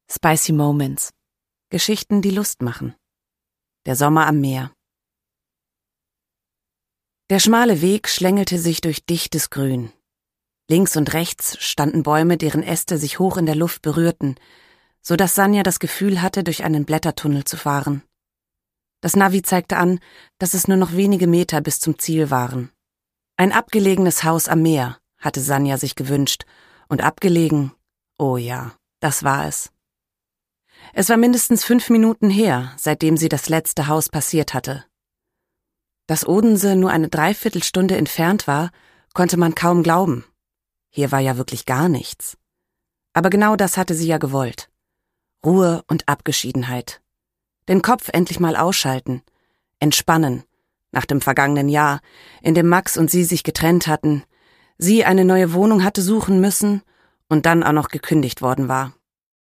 Spicy Moments. Geschichten, die Lust machen. Der Sommer am Meer. Der schmale Weg schlängelte sich durch dichtes Grün. Links und rechts standen Bäume, deren Äste sich hoch in der Luft berührten, so dass Sanja das Gefühl hatte, durch einen Blättertunnel zu fahren. Das Navi zeigte an, dass es nur noch wenige Meter bis zum Ziel waren. Ein abgelegenes Haus am Meer, hatte Sanja sich gewünscht, und abgelegen, oh ja, das war es. Es war mindestens 5 Minuten her, seitdem sie das letzte Haus passiert hatte. Dass Odense nur eine Dreiviertelstunde entfernt war, konnte man kaum glauben. Hier war ja wirklich gar nichts. Aber genau das hatte sie ja gewollt. Ruhe und Abgeschiedenheit. Den Kopf endlich mal ausschalten. Entspannen. Nach dem vergangenen Jahr, in dem Max und sie sich getrennt hatten, sie eine neue Wohnung hatte suchen müssen und dann auch noch gekündigt worden war.